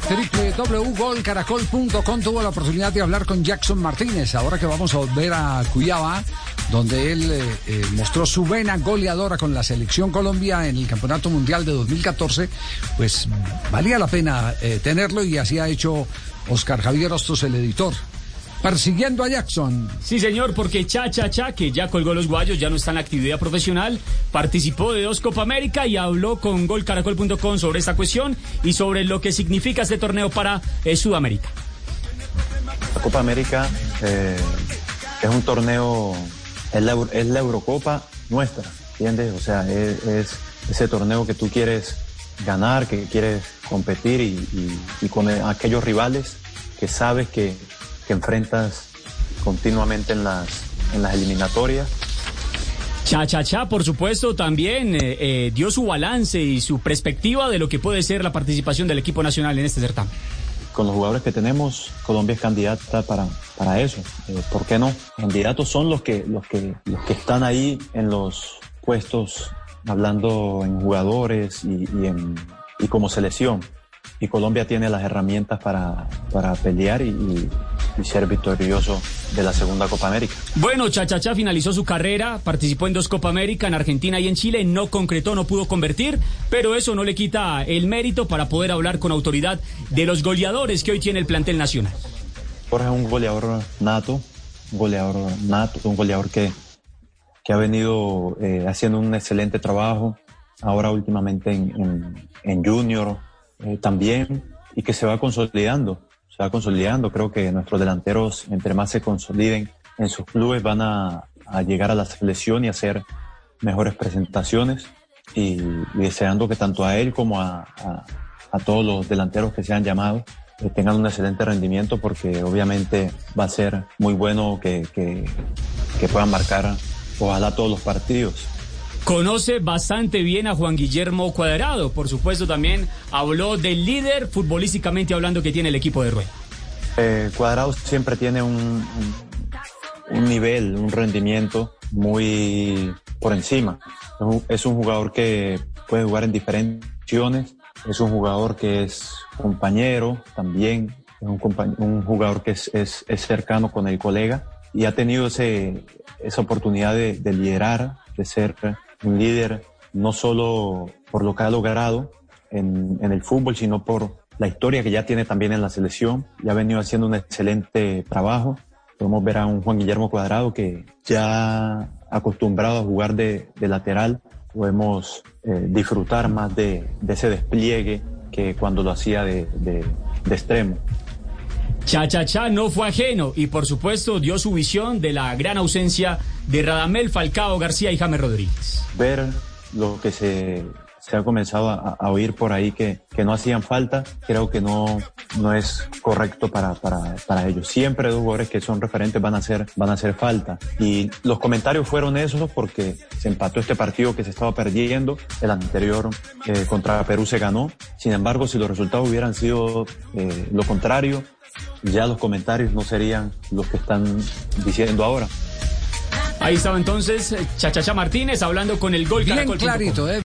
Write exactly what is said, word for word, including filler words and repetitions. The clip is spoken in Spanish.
doble u doble u doble u punto gol caracol punto com tuvo la oportunidad de hablar con Jackson Martínez. Ahora que vamos a volver a Cuiabá, donde él eh, eh, mostró su vena goleadora con la selección Colombia en el Campeonato Mundial de dos mil catorce, pues valía la pena eh, tenerlo, y así ha hecho Oscar Javier Hostos, el editor. Persiguiendo a Jackson. Sí, señor, porque Cha Cha Cha, que ya colgó los guayos, ya no está en la actividad profesional, participó de dos Copa América y habló con gol caracol punto com sobre esta cuestión y sobre lo que significa este torneo para eh, Sudamérica. La Copa América eh, es un torneo, es la, es la Eurocopa nuestra, ¿entiendes? O sea, es, es ese torneo que tú quieres ganar, que quieres competir y, y, y con aquellos rivales que sabes que que enfrentas continuamente en las, en las eliminatorias. Cha Cha Cha, por supuesto, también eh, eh, dio su balance y su perspectiva de lo que puede ser la participación del equipo nacional en este certamen. Con los jugadores que tenemos, Colombia es candidata para, para eso. Eh, ¿Por qué no? Candidatos son los que, los que, los que están ahí en los puestos, hablando en jugadores y, y, en, y como selección. Y Colombia tiene las herramientas para, para pelear y, y, y ser victorioso de la segunda Copa América. Bueno, Cha Cha Cha finalizó su carrera, participó en dos Copa América, en Argentina y en Chile, no concretó, no pudo convertir, pero eso no le quita el mérito para poder hablar con autoridad de los goleadores que hoy tiene el plantel nacional. Jorge es un goleador nato, un goleador nato, un goleador que, que ha venido eh, haciendo un excelente trabajo, ahora últimamente en, en, en Junior, Eh, también, y que se va consolidando, se va consolidando. Creo que nuestros delanteros, entre más se consoliden en sus clubes, van a, a llegar a la selección y hacer mejores presentaciones, y, y deseando que tanto a él como a, a, a todos los delanteros que se han llamado eh, tengan un excelente rendimiento, porque obviamente va a ser muy bueno que, que, que puedan marcar ojalá todos los partidos. Conoce bastante bien a Juan Guillermo Cuadrado, por supuesto también habló del líder futbolísticamente hablando que tiene el equipo de Rueda. Eh, Cuadrado siempre tiene un, un, un nivel, un rendimiento muy por encima. Es un, es un jugador que puede jugar en diferentes posiciones, es un jugador que es compañero también, es un, compañ- un jugador que es, es, es cercano con el colega y ha tenido ese, esa oportunidad de, de liderar, de ser un líder, no solo por lo que ha logrado en, en el fútbol, sino por la historia que ya tiene también en la selección. Ya ha venido haciendo un excelente trabajo. Podemos ver a un Juan Guillermo Cuadrado que ya acostumbrado a jugar de, de lateral, podemos eh, disfrutar más de, de ese despliegue que cuando lo hacía de, de, de extremo. Cha Cha Cha no fue ajeno y por supuesto dio su visión de la gran ausencia de Radamel Falcao García y James Rodríguez. Ver lo que se, se ha comenzado a, a oír por ahí que, que no hacían falta, creo que no, no es correcto para, para, para ellos. Siempre dos jugadores que son referentes van a hacer, van a hacer falta. Y los comentarios fueron esos porque se empató este partido que se estaba perdiendo, el anterior eh, contra Perú se ganó. Sin embargo, si los resultados hubieran sido eh, lo contrario, ya los comentarios no serían los que están diciendo ahora. Ahí estaba entonces Cha Cha Cha Martínez hablando con el gol Bien caracol punto com. clarito, ¿eh?